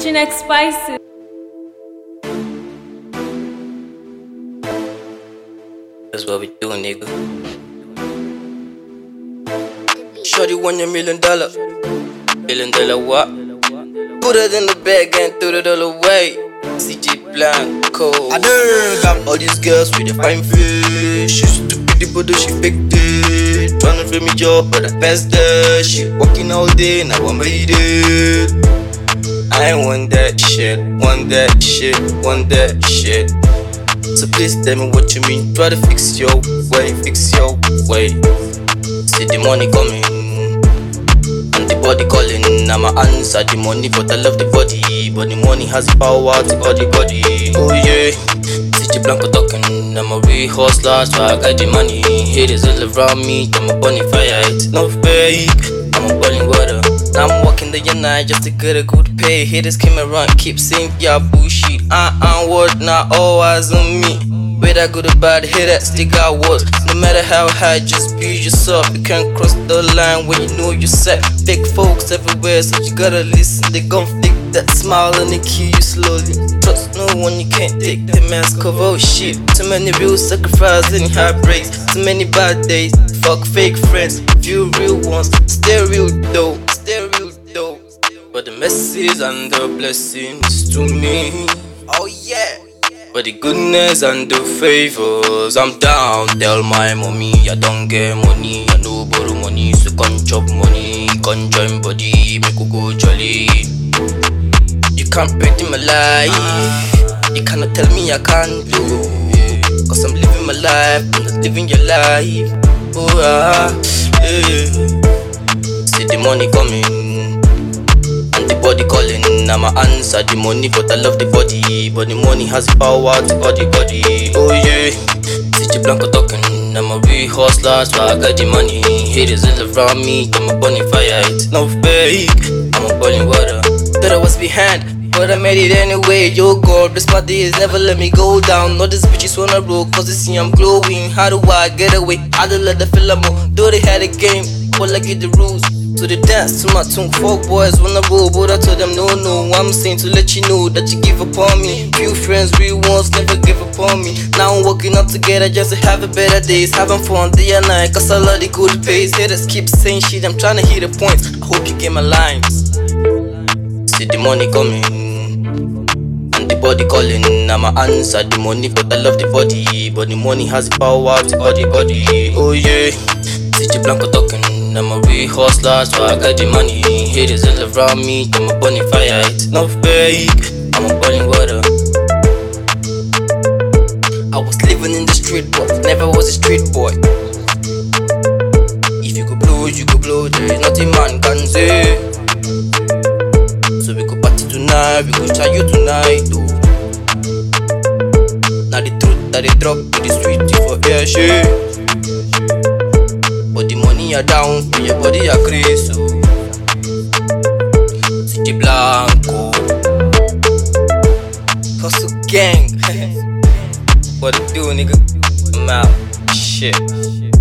DJ Next Spicy. That's what we do, nigga. Shorty want $1 million. $1 million what? Put it in the bag and threw it all away. CG Blanco. I know all these girls with a fine face. She stupid, but she faked it. Tryna free me job, but I passed her. She working all day, now I made it. I want that shit, want that shit, want that shit. So please tell me what you mean. Try to fix your way, fix your way. See the money coming and the body calling. I'ma answer the money, but I love the body. But the money has power to body. Oh yeah, see the Blanco talking. I'm a real hustler, so I got the money. Haters all around me, I'm a bunny fire. It's no fake, I'm a boiling water. Now I'm walking the night just to get a good pay. Haters came around, keep saying yeah bullshit. What not all eyes on me. Wait, I go to bad, hit that still got words. No matter how high, just be yourself. You can't cross the line when you know you're set. Fake folks everywhere, so you gotta listen. They gon' flick that smile and they kill you slowly. Trust no one, you can't take the mask cover. Oh shit, too many real sacrifices and heartbreaks. Too many bad days, fuck fake friends. Few real ones, stay real though. But the messages and the blessings to me. Oh yeah. But the goodness and the favors, I'm down. Tell my mommy I don't get money, I no borrow money, so can't chop money, can't join body, make you go jolly. You can't predict my life, you cannot tell me I can't do. Cause I'm living my life, I'm not living your life. Oh yeah. See the money coming and the body calling. I'ma answer the money, but I love the body. But the money has power to body. Oh yeah, CG Blanco talking. I'm a real hustler, so I got the money. Haters all around me, I'm a bunny fire. It's no fake, I'm a boiling water. Thought I was behind, but I made it anyway. Yo God, bless my days, never let me go down. All these bitches wanna roll, cause they see I'm glowing. How do I get away? How do I let the feel more? Though they had a game, well I get the rules. So they dance to my tune. Fuck boys wanna roll, but I told them no. I'm saying to let you know that you give up on me. Few friends, real ones, never give up on me. Now I'm working up together just to have a better days. Having fun day and night, cause I love the good pace. Haters keep saying shit, I'm trying to hit the points. I hope you get my lines. See the money coming and the body calling. I'ma answer the money, but I love the body. But the money has power to body. Oh yeah, CG Blanco talking. I'm a real hustler, so I got the money. Haters all around me, I'm a bunny fire. It's no fake, I'm a boiling water. I was living in the street, but never was a street boy. If you could blow, you could blow. There is nothing man can say. So we could party tonight, we could try you tonight, though. Now the truth that they drop to the street for air shit. But the money are down, for your body are crazy. So CG Blanco Hustle Gang. What it do, nigga? I'm out. Shit.